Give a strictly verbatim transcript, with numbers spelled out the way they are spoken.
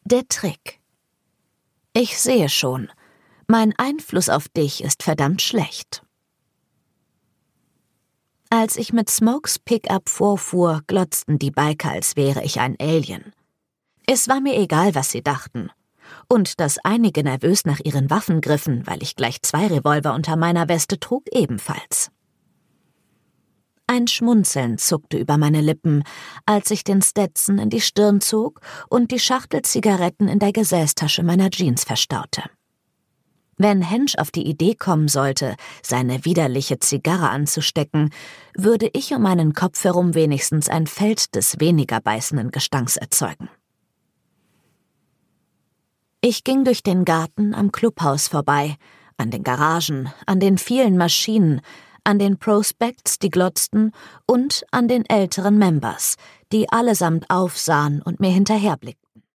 Der Trick. Ich sehe schon, mein Einfluss auf dich ist verdammt schlecht. Als ich mit Smokes Pickup vorfuhr, glotzten die Biker, als wäre ich ein Alien. Es war mir egal, was sie dachten. Und dass einige nervös nach ihren Waffen griffen, weil ich gleich zwei Revolver unter meiner Weste trug, ebenfalls. Ein Schmunzeln zuckte über meine Lippen, als ich den Stetson in die Stirn zog und die Schachtel Zigaretten in der Gesäßtasche meiner Jeans verstaute. Wenn Hensch auf die Idee kommen sollte, seine widerliche Zigarre anzustecken, würde ich um meinen Kopf herum wenigstens ein Feld des weniger beißenden Gestanks erzeugen. Ich ging durch den Garten am Clubhaus vorbei, an den Garagen, an den vielen Maschinen, an den Prospects, die glotzten, und an den älteren Members, die allesamt aufsahen und mir hinterherblickten.